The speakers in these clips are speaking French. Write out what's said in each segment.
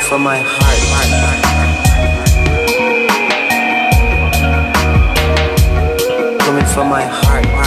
from my heart. Coming from my heart.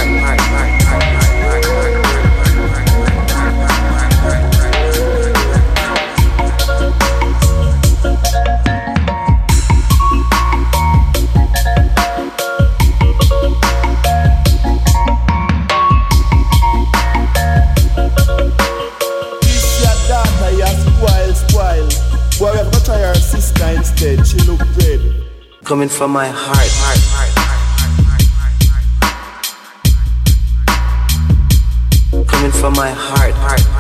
Boy, I've got to try her sister instead. She look good. Coming from my heart. Coming from my heart.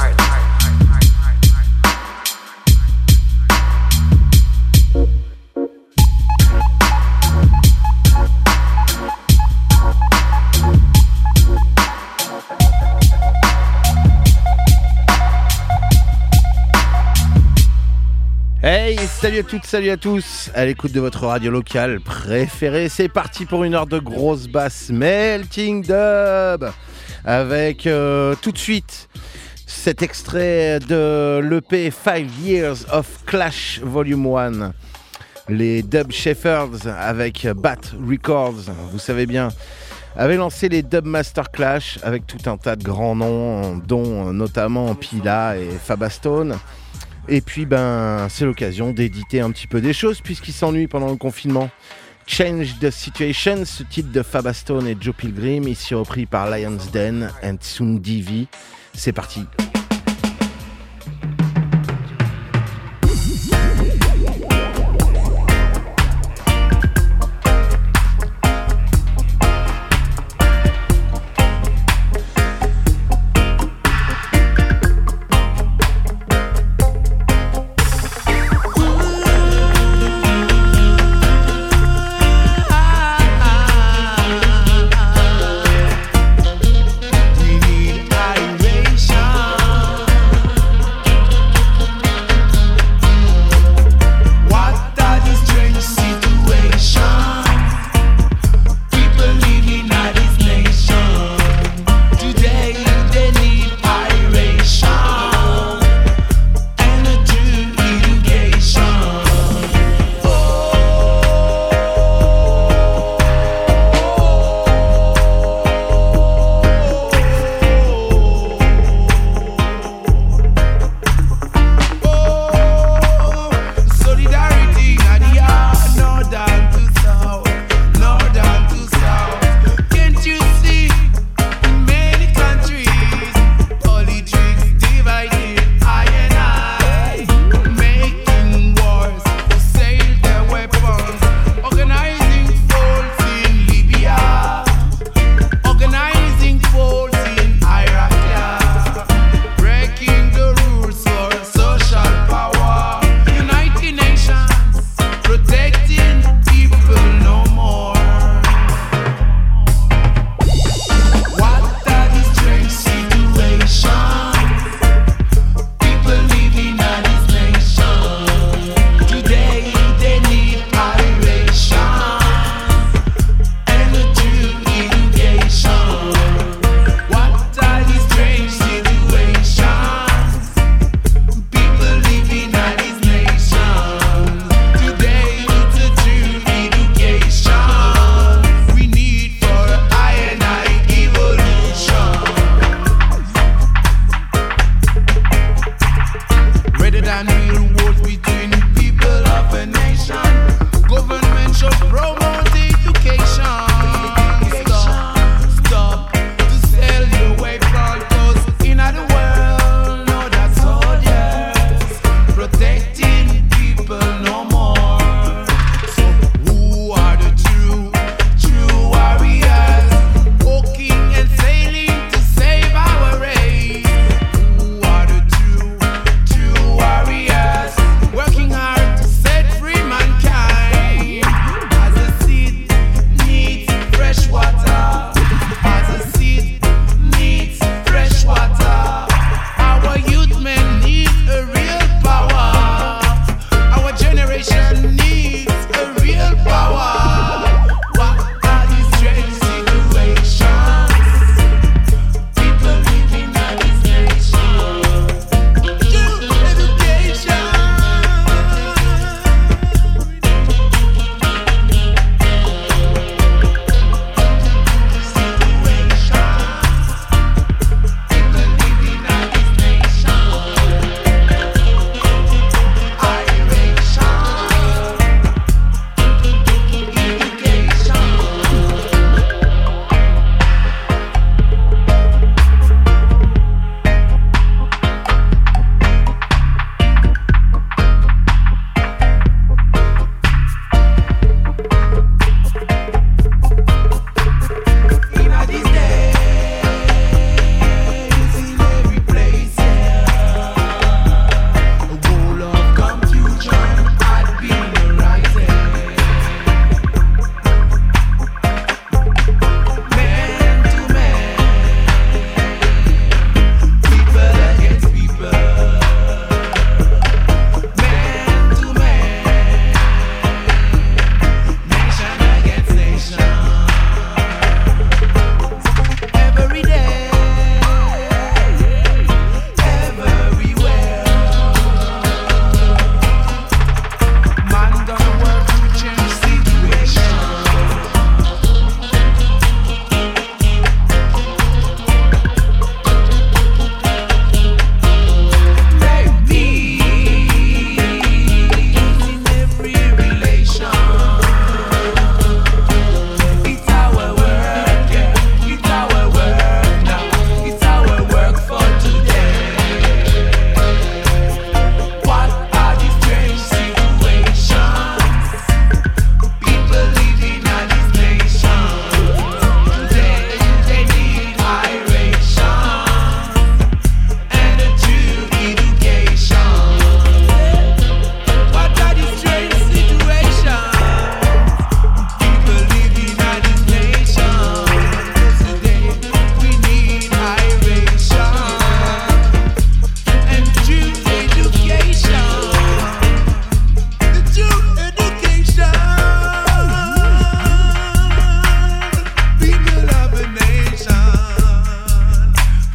Hey, salut à toutes, salut à tous, à l'écoute de votre radio locale préférée. C'est parti pour une heure de grosse basse melting dub avec tout de suite cet extrait de l'EP 5 Years of Clash Volume 1. Les Dub Shepherds avec Bat Records, vous savez bien, avaient lancé les Dub Master Clash avec tout un tas de grands noms, dont notamment Pila et Fabastone. Et puis c'est l'occasion d'éditer un petit peu des choses puisqu'ils s'ennuient pendant le confinement. Change the Situation, ce titre de Fabastone et Joe Pilgrim, ici repris par Lion's Den and Soon Divi. C'est parti. We need iration.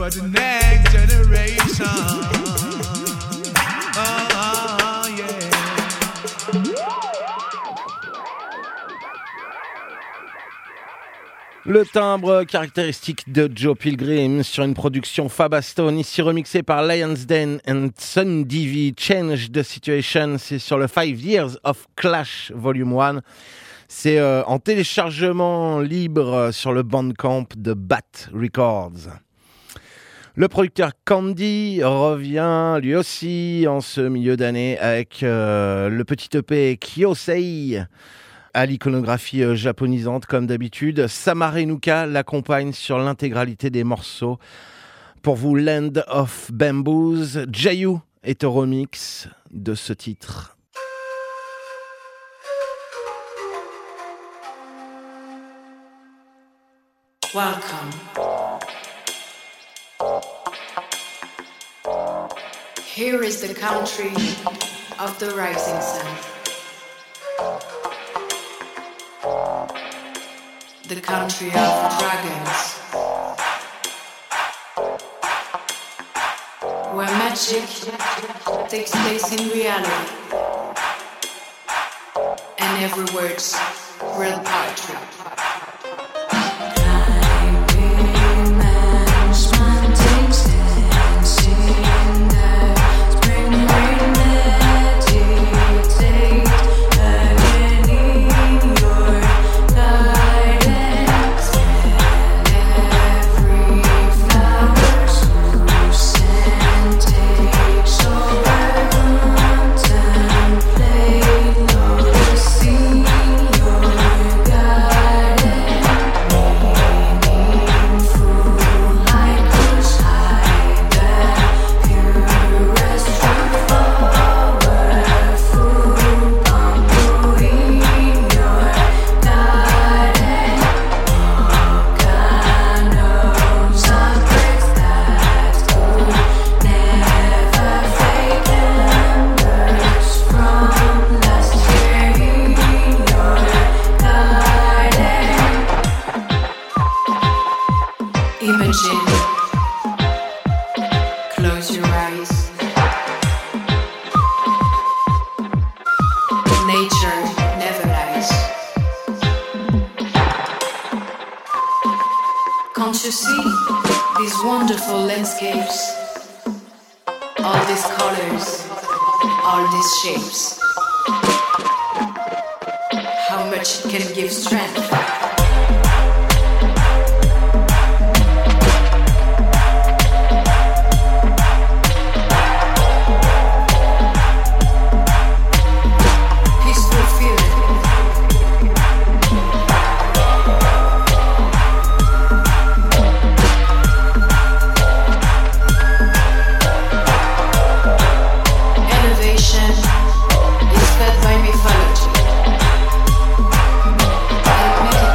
for the next generation. Oh, yeah. Le timbre caractéristique de Joe Pilgrim sur une production Fabastone, ici remixée par Lions Den and Sun Divi. Change the Situation, c'est sur le 5 Years of Clash Volume 1. C'est en téléchargement libre sur le Bandcamp de Bat Records. Le producteur Candy revient lui aussi en ce milieu d'année avec le petit EP Kyosei, à l'iconographie japonisante comme d'habitude. Samarenuka l'accompagne sur l'intégralité des morceaux. Pour vous, Land of Bamboos, Jayu est au remix de ce titre. Welcome. Here is the country of the rising sun. The country of dragons, where magic takes place in reality, and every word's real poetry. Can't you see these wonderful landscapes? All these colors, all these shapes. How much it can give strength. Mythology.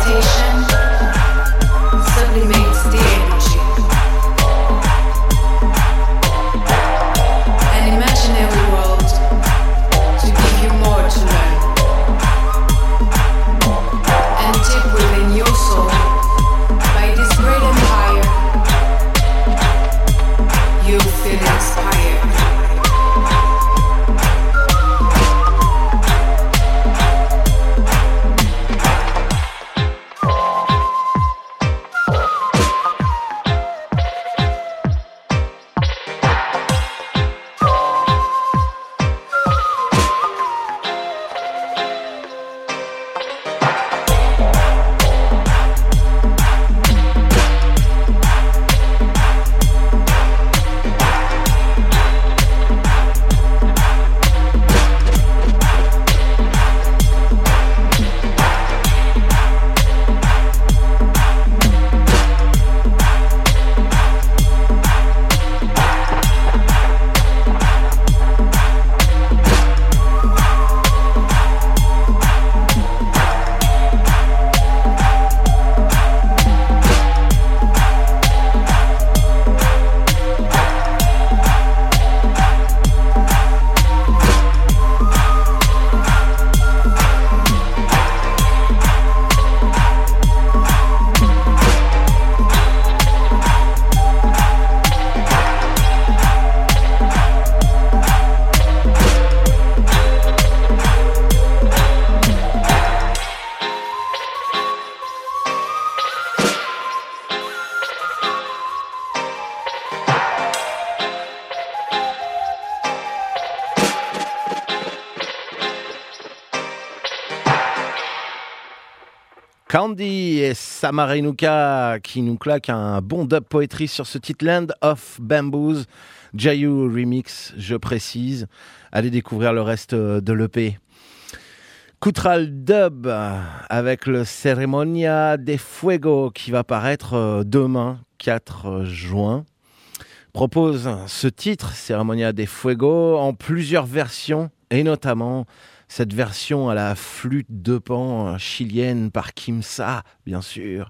Candy et Samarinuka qui nous claquent un bon dub poetry sur ce titre Land of Bamboos, Jayu Remix, je précise. Allez découvrir le reste de l'EP. Koutral Dub avec le Ceremonia de Fuego qui va paraître demain, 4 juin. Propose ce titre, Ceremonia de Fuego, en plusieurs versions et notamment cette version à la flûte de pan chilienne par Kimsa, bien sûr.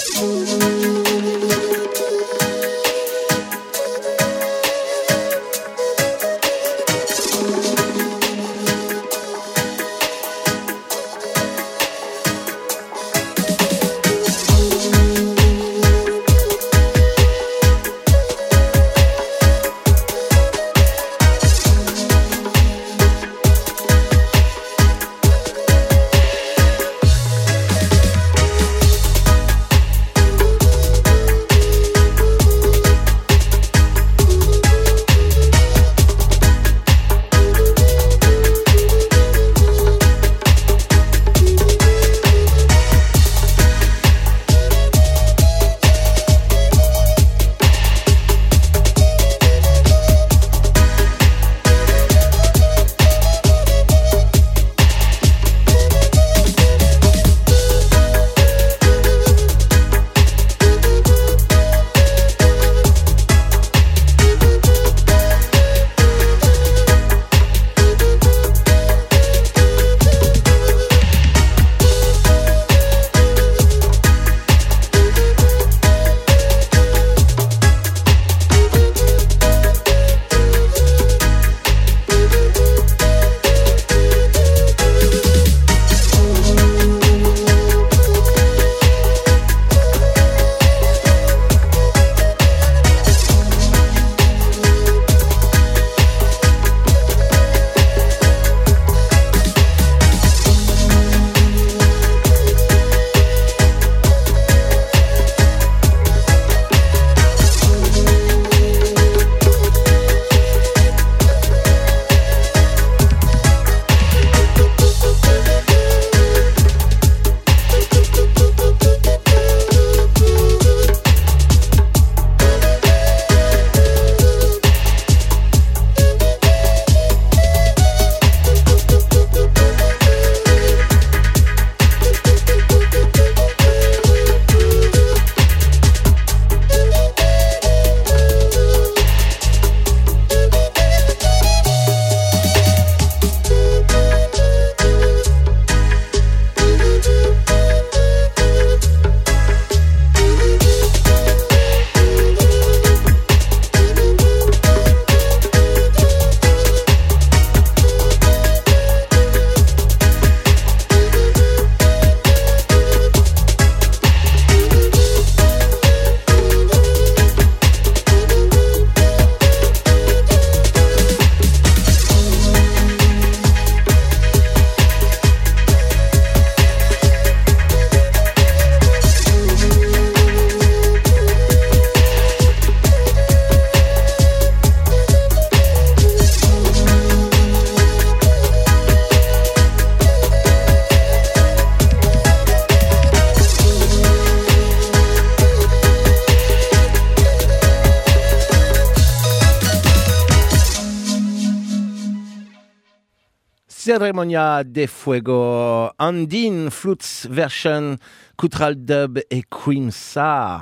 Ceremonia de Fuego, Andine Flutes Version, Koutral Dub et Quimsa.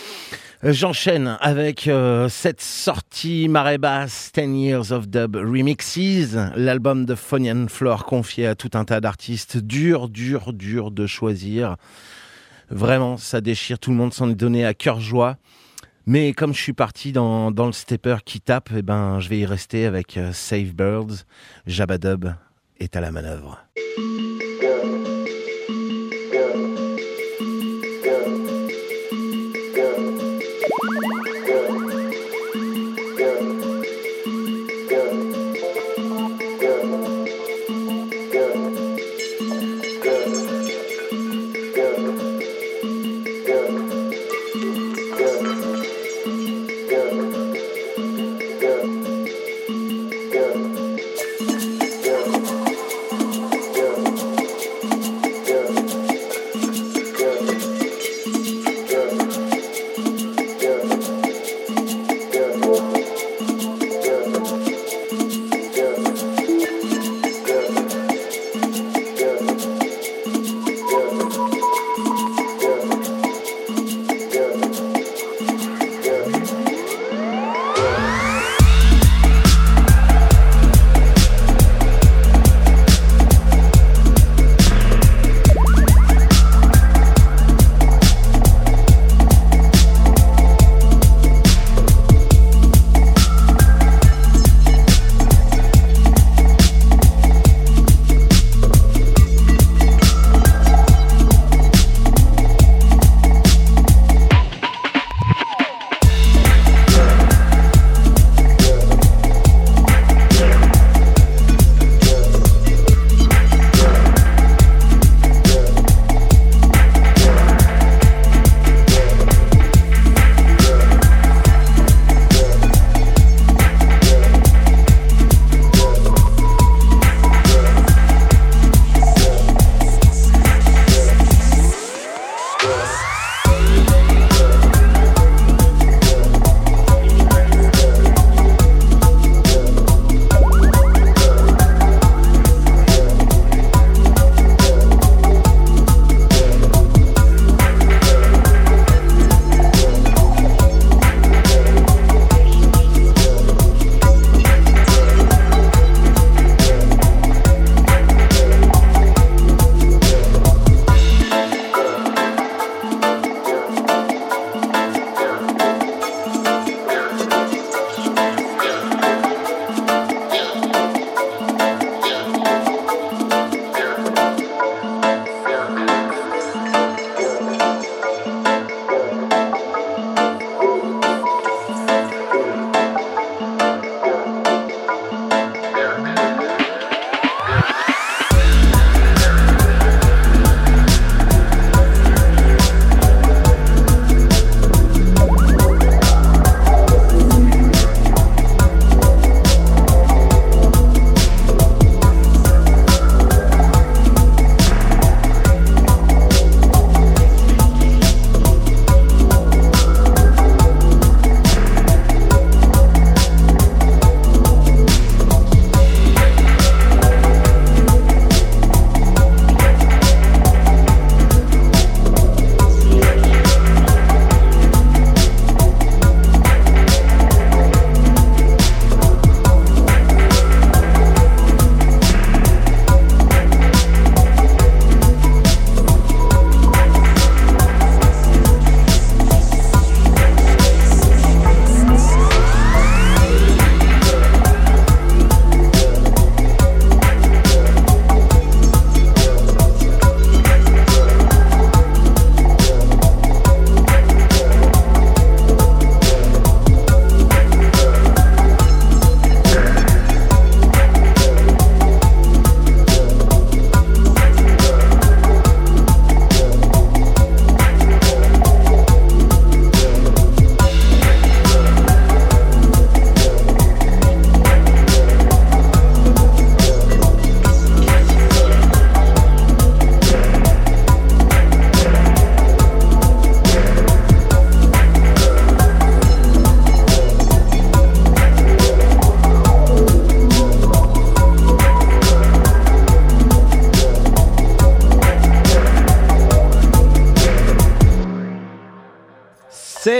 J'enchaîne avec cette sortie marée basse 10 Years of Dub Remixes, l'album de Phonian Floor confié à tout un tas d'artistes. Dur de choisir. Vraiment, ça déchire, tout le monde s'en est donné à cœur joie. Mais comme je suis parti dans le stepper qui tape, eh ben, je vais y rester avec Save Birds. Jabba Dub est à la manœuvre.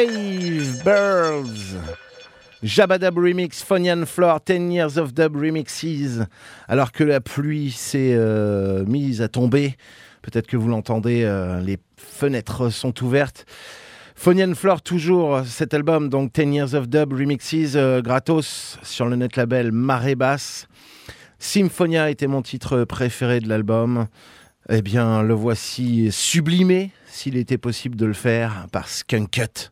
Dave Birds. Jabba Dub Remix, Funny and Floor, 10 Years of Dub Remixes. Alors que la pluie s'est mise à tomber, peut-être que vous l'entendez, les fenêtres sont ouvertes. Funny and Floor, toujours cet album, donc 10 Years of Dub Remixes, gratos sur le net label Marée Basse. Symphonia était mon titre préféré de l'album. Eh bien, le voici sublimé, s'il était possible de le faire, par Skunk Cut.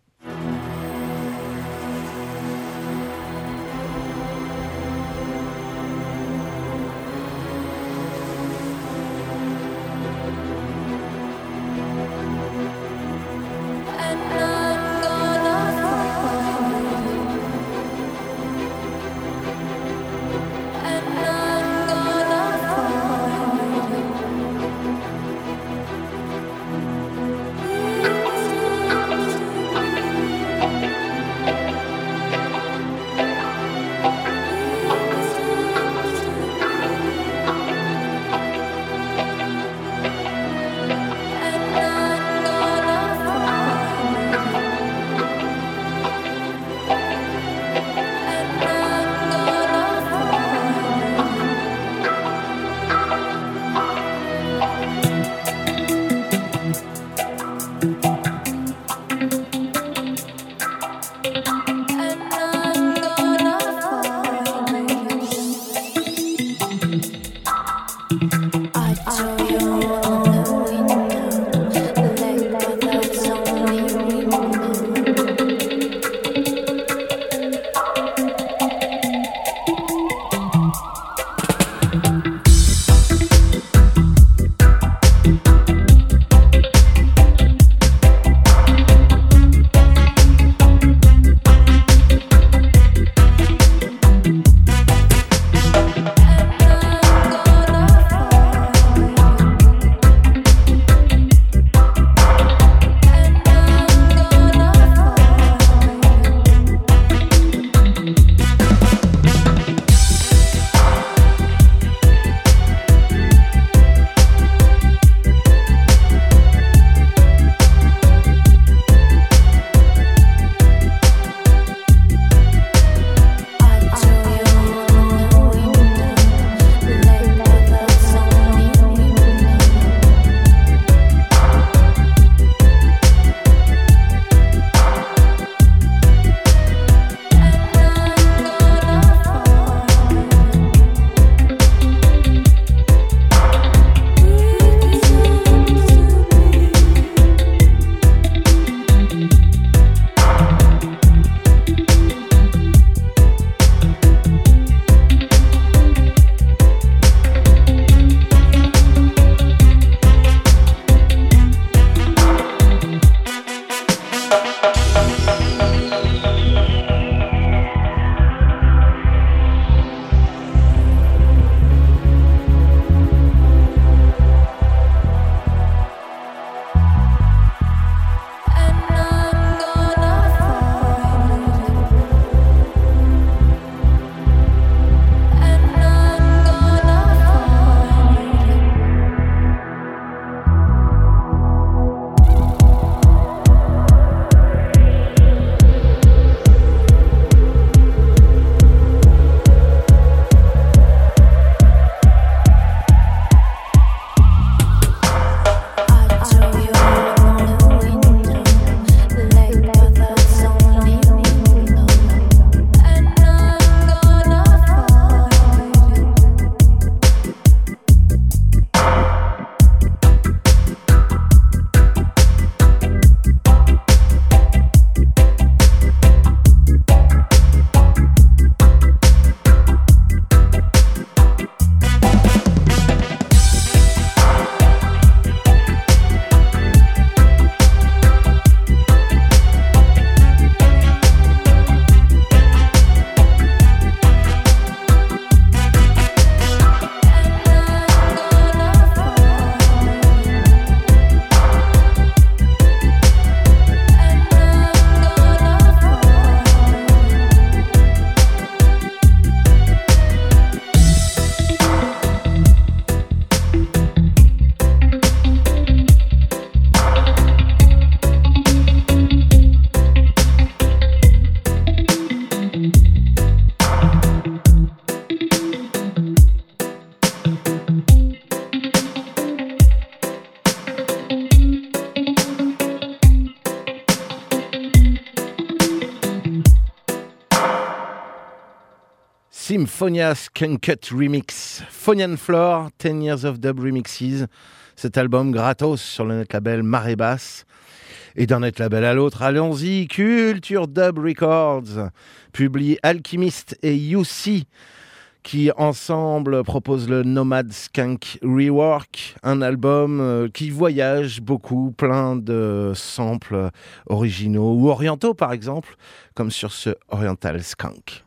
Symphonia Skunkut Remix. Phonian Floor, 10 Years of Dub Remixes. Cet album gratos sur le net label Marée Basse. Et d'un net label à l'autre, allons-y, Culture Dub Records publie Alchemist et UC qui ensemble proposent le Nomad Skunk Rework, un album qui voyage beaucoup, plein de samples originaux ou orientaux par exemple, comme sur ce Oriental Skunk.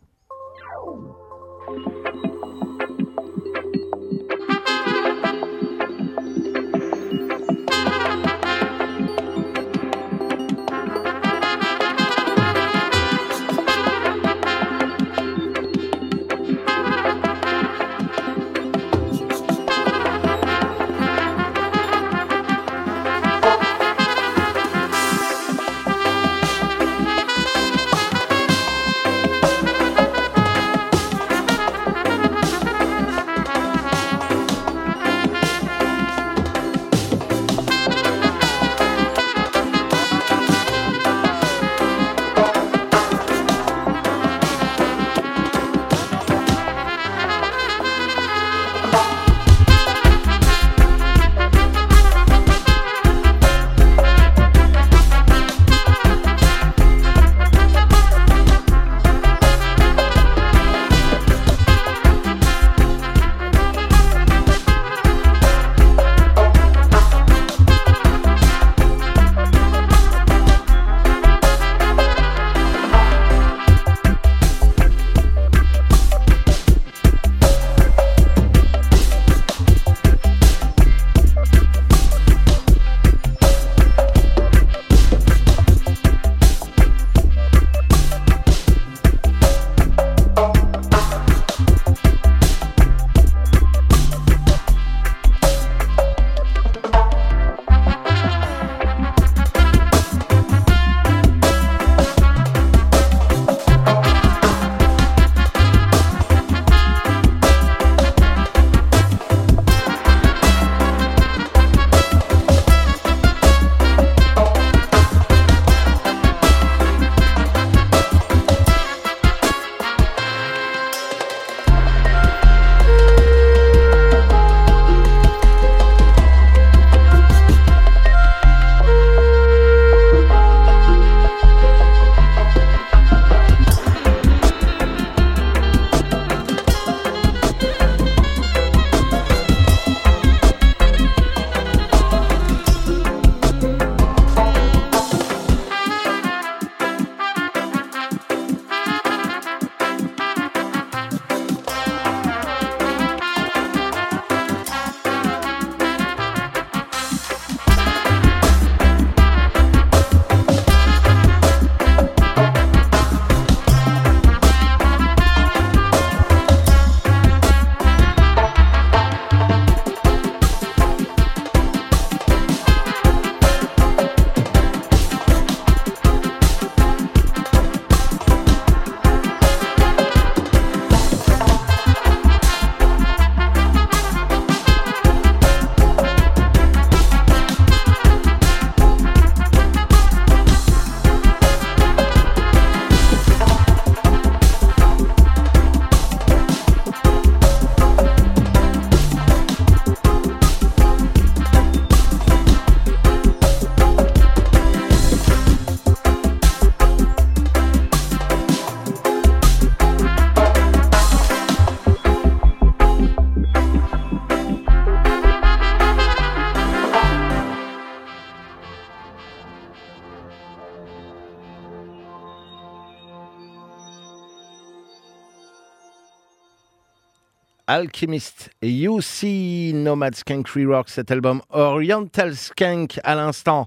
Alchemist et UC Nomad Skunk Rework, cet album Oriental Skunk à l'instant.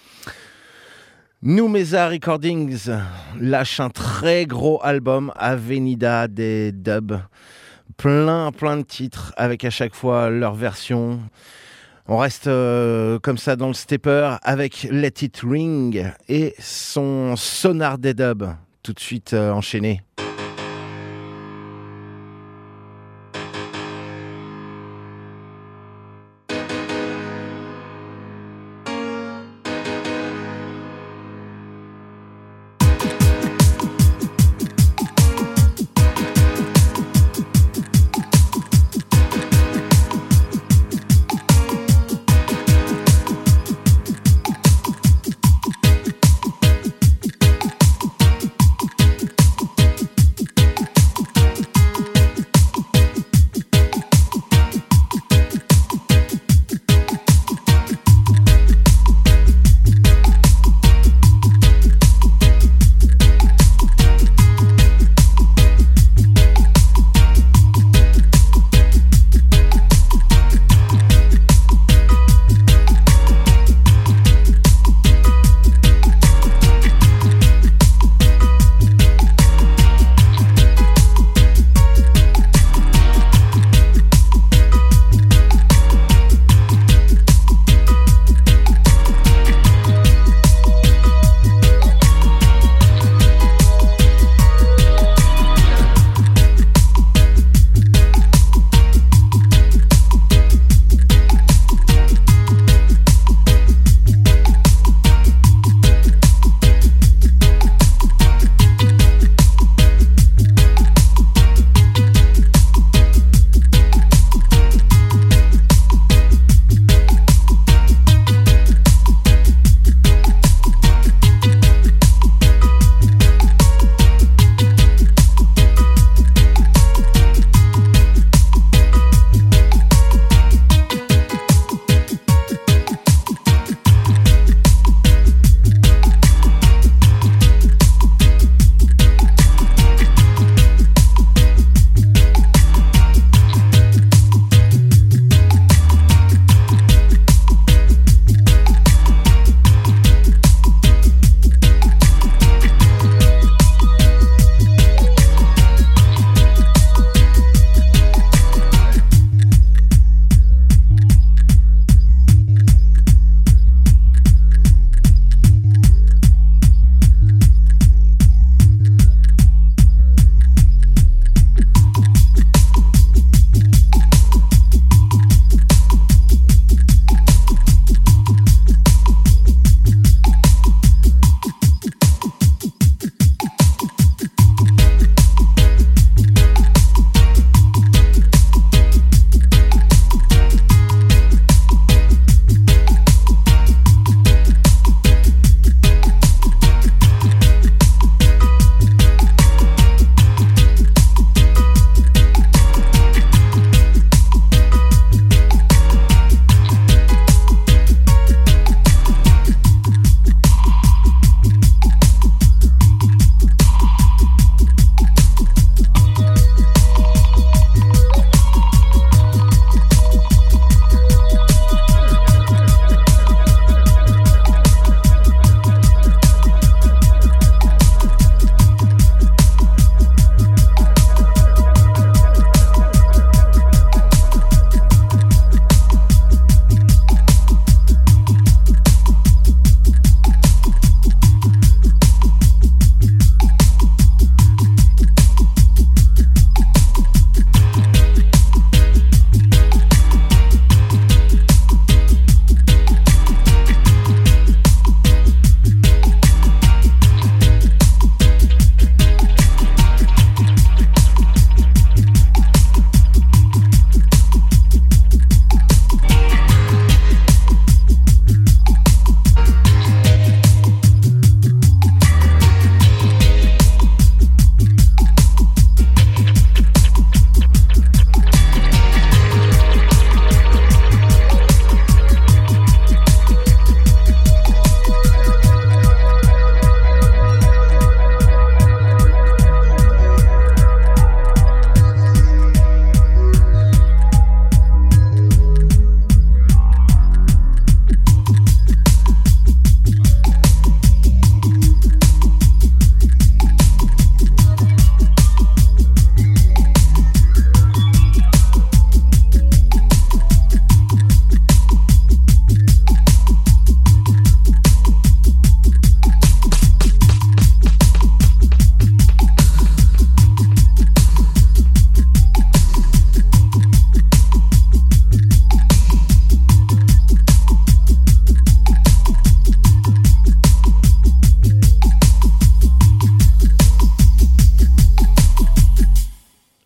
Numesa Recordings lâche un très gros album, Avenida des Dubs. Plein de titres avec à chaque fois leur version. On reste comme ça dans le stepper avec Let It Ring et son Sonar des Dubs. Tout de suite enchaîné.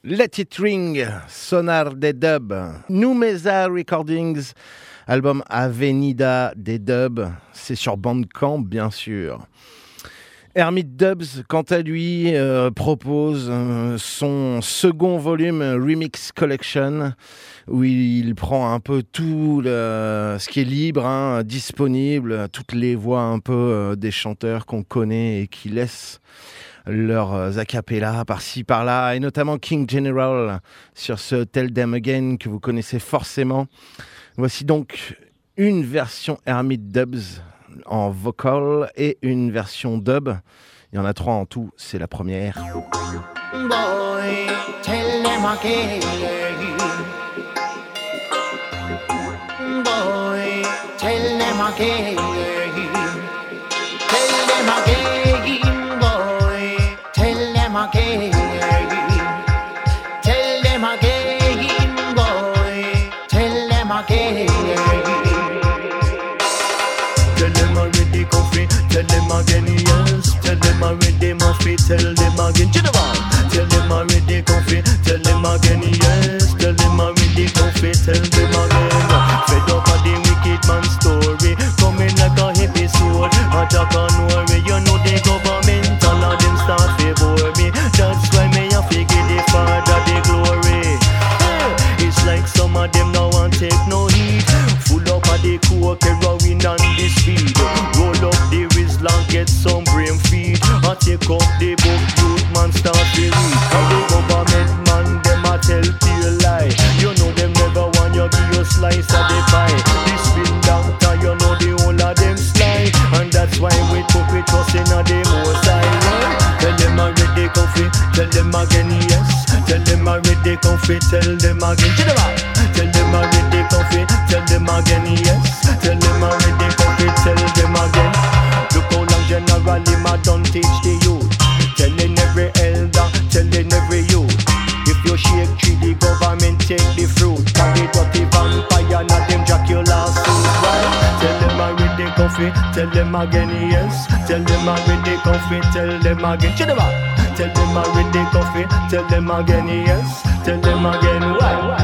Let It Ring, Sonar des Dubs, Numesa Recordings, album Avenida des Dubs, c'est sur Bandcamp bien sûr. Hermit Dubs, quant à lui, propose son second volume Remix Collection, où il prend un peu tout ce qui est libre, disponible, toutes les voix un peu des chanteurs qu'on connaît et qui laissent leurs acapellas par-ci par-là, et notamment King General sur ce Tell Them Again que vous connaissez forcément. Voici donc une version Hermit Dubs en vocal et une version dub. Il y en a 3 en tout, c'est la première. Boy, tell them again. Boy, tell them again. Tell them again, boy. Tell them again. Tell them again, boy. Tell them again. Tell them already coffee, tell them again yes. Tell them already muffy, tell them again Geneva. Tell them already coffee, tell them again yes. Tell them already coffee, tell them again. Fed up of the wicked man story, coming like a episode. Attack on worry, you know the government, all of them start to bore me. That's why me a figure the Father the glory. It's like some of them now won't take no heed. Full up of the coke, heroin and the speed. Roll up the Rizlan, get some brain feed. I take up the book, youth man start to read. And the government man, them a tell you lie. You know them never want you give you slice of the pie. This spin doctor, you know the whole of them sly. And that's why we took it trust in a the most high. Tell them already coffee, tell them again yes. Tell them already coffee, tell them again General. Tell them already coffee, tell them again yes. Tell them already coffee, tell them again. Look how long General him a done teach the youth. Telling every elder, telling every youth. If you shake tree, the government take the fruit. And the dirty vampire, not them Dracula suit, right? Tell them already coffee, tell them again yes. Tell them already coffee, tell them again General. Tell them already coffee, tell them again yes. Tell them again why?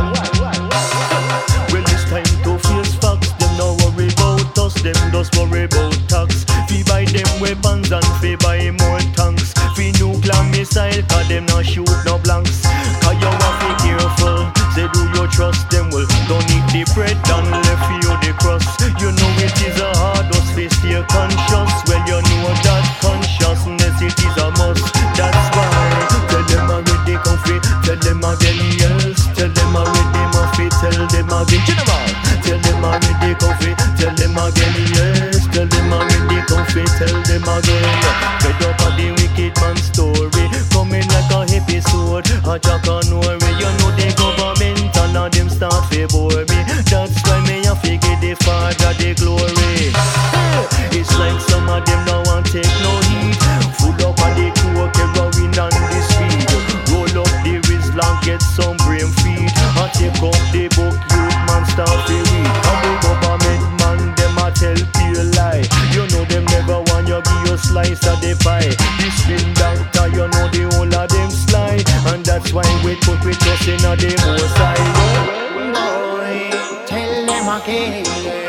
Well, it's time to face facts. Them no worry about us, them just worry about tax. Fi buy them weapons and fi buy more tanks. Fi nuclear missile, cause them not shoot no blanks. Cause you have to be careful, say do you trust them? Well, don't eat the bread and left you the crust. You know it is a hard us fi stay conscious. Well, you know that consciousness it is a must. That's why tell them already comfy, tell them again yes. Tell them already muffy, tell them again General. Tell them already comfy, tell them again yes. Tell them already comfy, tell them again. Fed up of the wicked man story, coming like a episode. Attack on worry, you know the government, all of them start to bore me. That's why me a figure the Father the glory. It's like some of them now won't take no heed. Full up of the coke, heroin and the speed. Roll up the Rizlan, get some brain feed. I take up the book, youth man start to read. And the government man, them a tell you lie. You know them never want you give you slice of the pie. This spin doctor, you know the whole of them sly. And that's why we put we trust in a the most high. Boy, tell them again.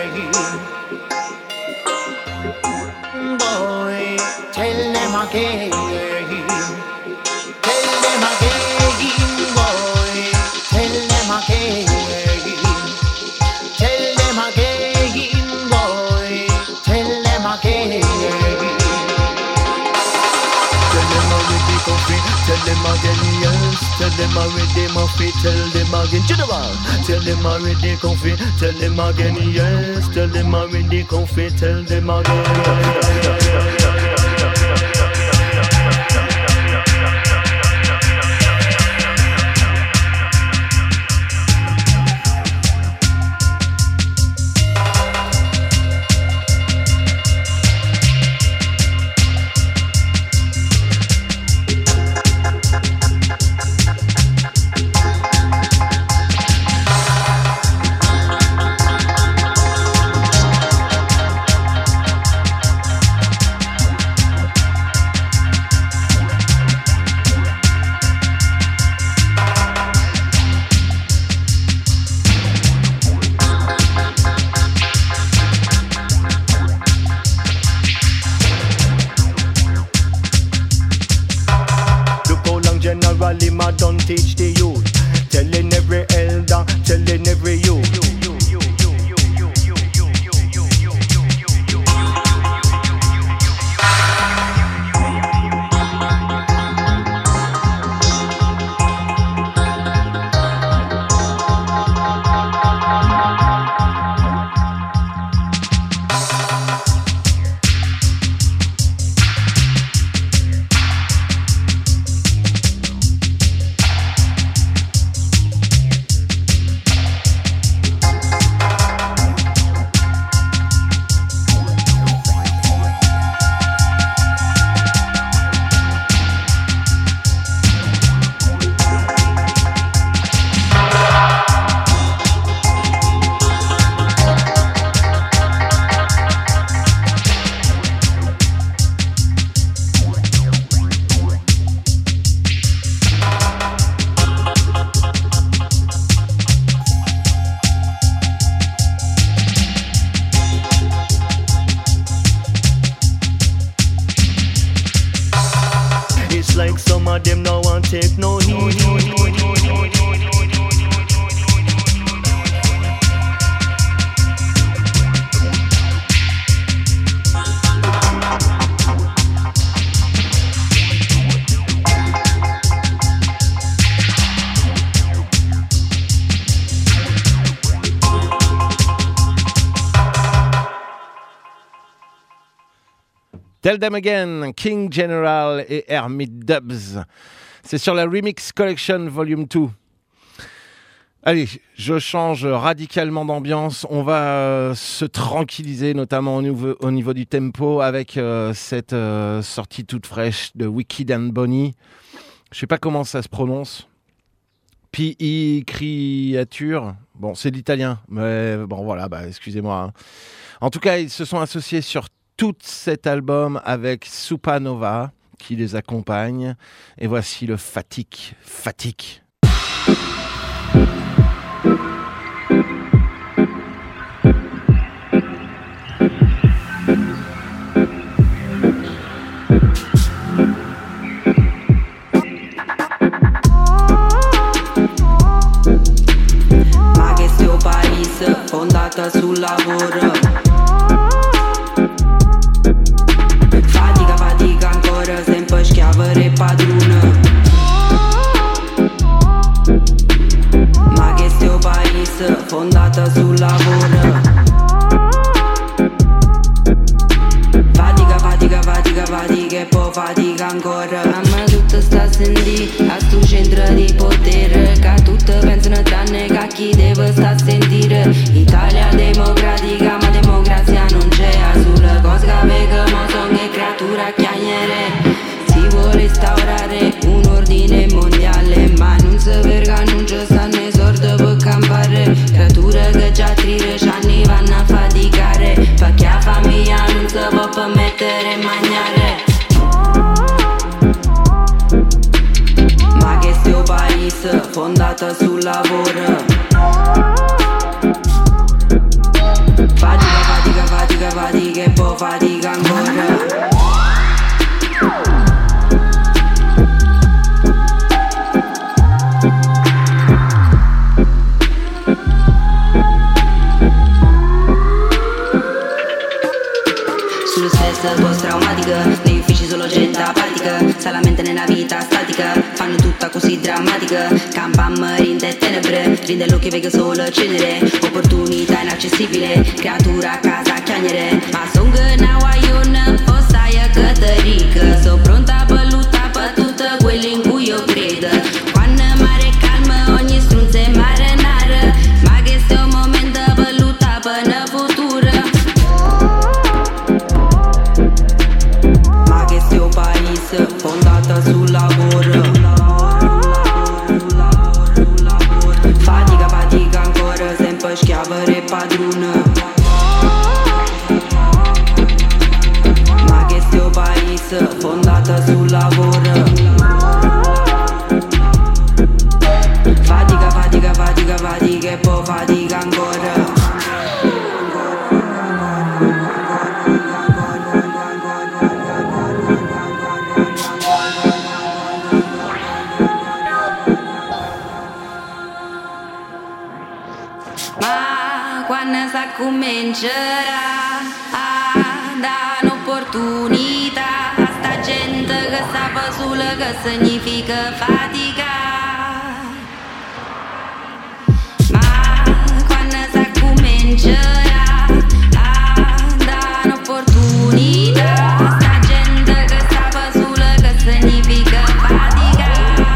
Boy, tell them again. Tell them again, boy. Tell them again. Tell them again, boy. Tell them again. Tell them already coffee, tell them again yes. Tell them already muffy, tell them again General. Tell them already coffee, tell them again yes. Tell them already coffee, tell them again. generally ma don't teach the youth. Telling every elder, telling every youth. Like some of them now want take no heed. Tell Them Again, King General et Hermit Dubs. C'est sur la Remix Collection Volume 2. Allez, je change radicalement d'ambiance. On va se tranquilliser, notamment au niveau du tempo, avec cette sortie toute fraîche de Wicked and Bonny. Je sais pas comment ça se prononce. P.I. Creature. Bon, c'est l'italien, mais bon, voilà, excusez-moi. Hein. En tout cas, ils se sont associés sur tout cet album avec Supernova qui les accompagne. Et voici le Fatigue. Ma che sto paese fondata sul lavoro. Fatica ancora, sempre schiavere padrone. Ma che sto paese fondata sul lavoro. Fatica e poi fatica ancora. Mamma tutta sta a sentire a sto centro di potere, che tutte pensano tranne che a chi deve sta a sentire. Italia democratica ma democrazia non c'è. Sulle cose che vega ma sono che creatura chiagnere. Si vuole instaurare un ordine mondiale, ma non si verga, non ci stanno i sordi per campare. Creature che già 13 anni vanno a faticare, perché la famiglia non si può permettere di mangiare. Ma che sto paese fondata sul lavoro. Fatica e poi fatica ancora. Sullo stress post-traumatica, negli uffici solo gente apatica, solamente nella vita statica, fanno tutta così drammatica. Campam rinde e tenebre, rinde l'occhio vega solo cenere. Opportunità inaccessibile, creatura a casa chiagnere. Ma son che una guaiona, o sai che te ricca. So pronta per lottare per tutte quelle in cui io credo. Quando mare calma, ogni strunza è marinare. Ma che sto momento per lottare per il futuro. Ma che sto paese fondata sul lavoro. Fatica ancora, sempre schiavere padrone. Ma che sto paese fondata sul lavoro. Fatica e poi fatica ancora. quando si comincerà a dare un'opportunità a sta gente che sta sola, che significa fatica. Ma quando si comincerà a dare un'opportunità a sta gente che sta sola, che significa fatica.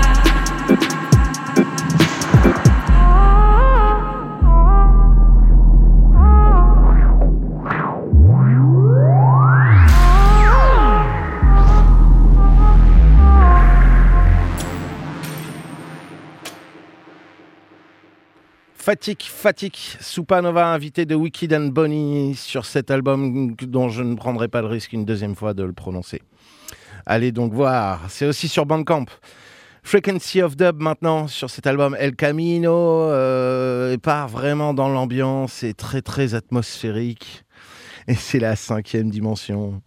Fatik, Supernova, invité de Wicked and Bonnie sur cet album dont je ne prendrai pas le risque une deuxième fois de le prononcer. Allez donc voir, c'est aussi sur Bandcamp. Frequency of Dub maintenant sur cet album El Camino, part vraiment dans l'ambiance, c'est très très atmosphérique et c'est la 5e dimension.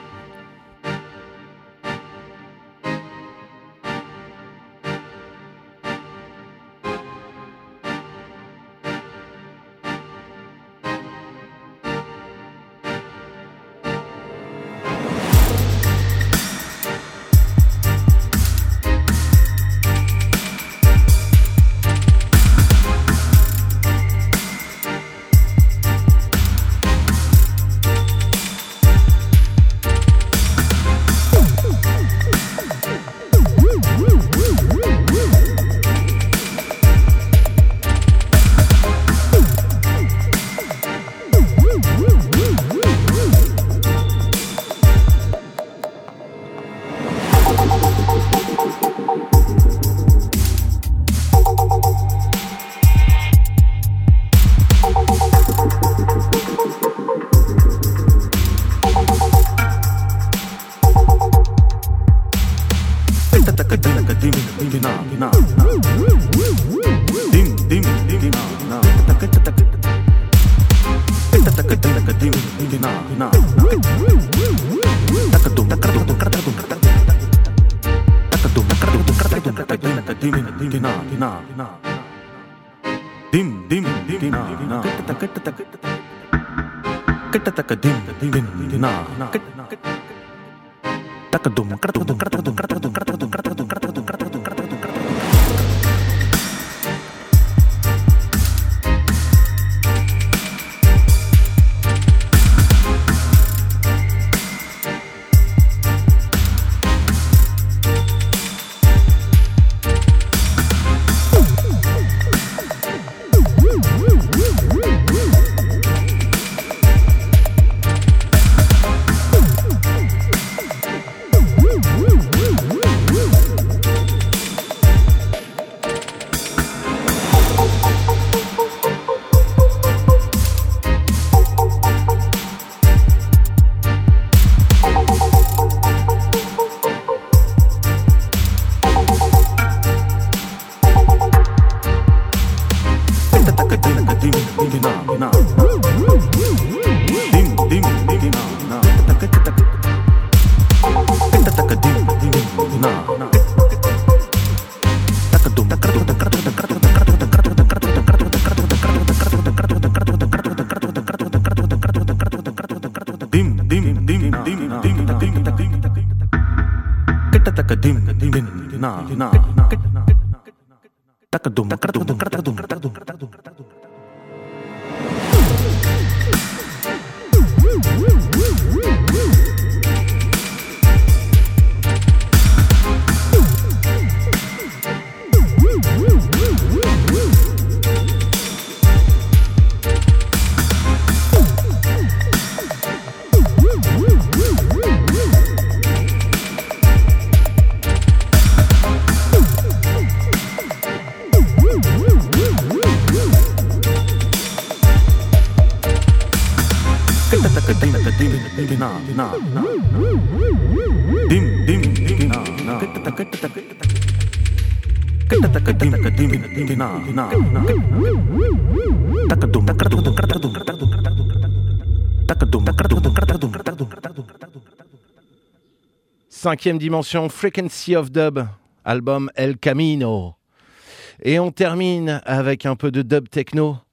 Cinquième dimension, Frequency of Dub, album El Camino. Et on termine avec un peu de dub techno,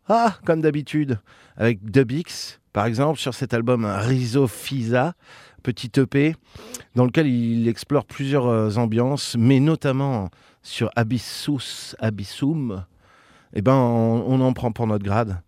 comme d'habitude, avec Dubix, par exemple, sur cet album Rhizophysa, petit EP, dans lequel il explore plusieurs ambiances, mais notamment sur Abyssum, eh ben, on en prend pour notre grade.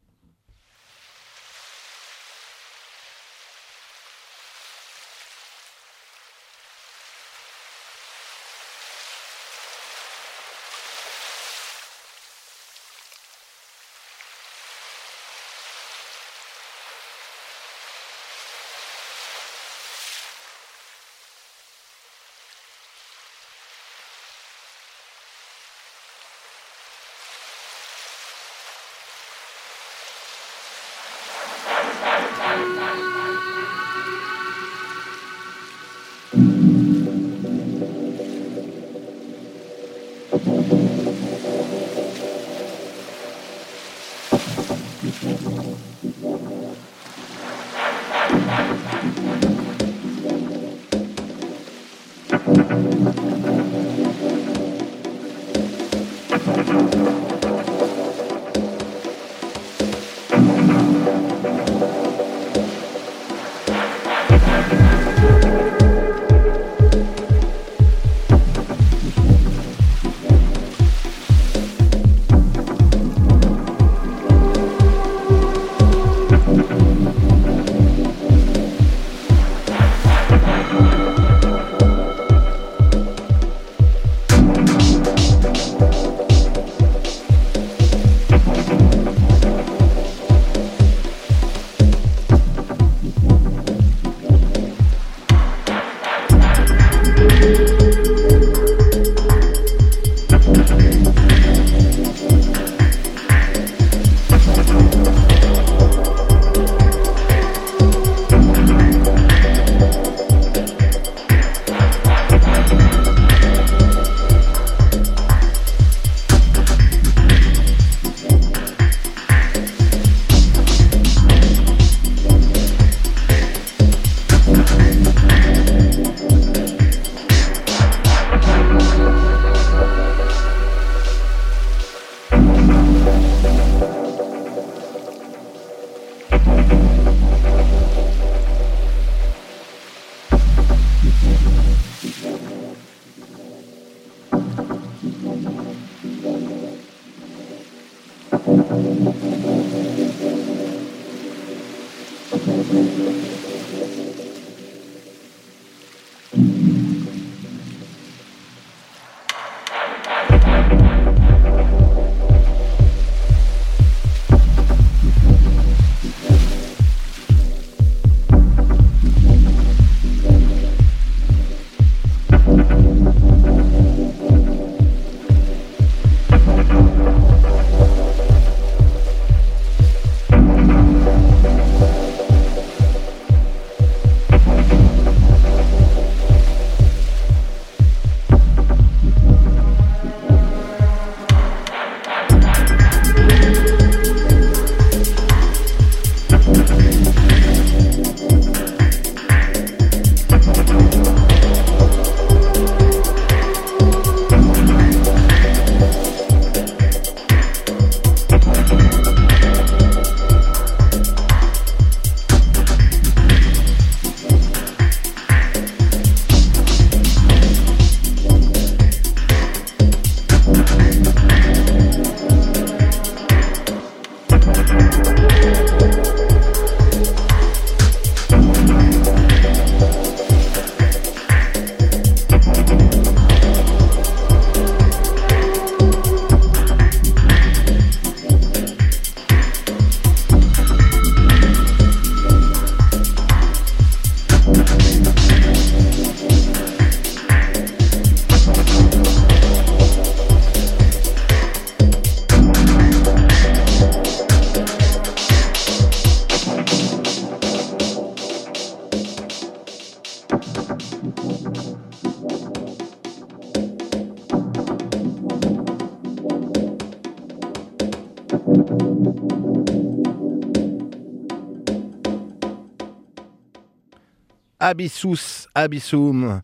Abyssum,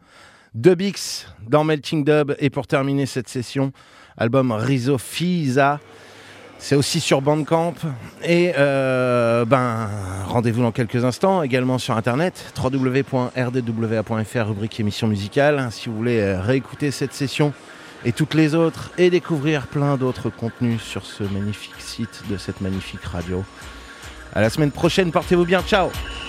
Dubix dans Melting Dub. Et pour terminer cette session, album Rhizophysa, C'est aussi sur Bandcamp. Et rendez-vous dans quelques instants, également sur internet, www.rdwa.fr, rubrique émission musicale. Si vous voulez réécouter cette session et toutes les autres, et découvrir plein d'autres contenus sur ce magnifique site de cette magnifique radio. À la semaine prochaine, portez-vous bien, ciao.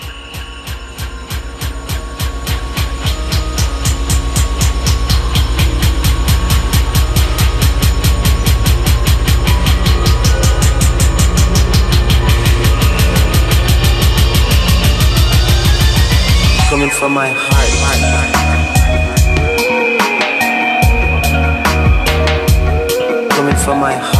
Coming from my heart. Coming from my heart.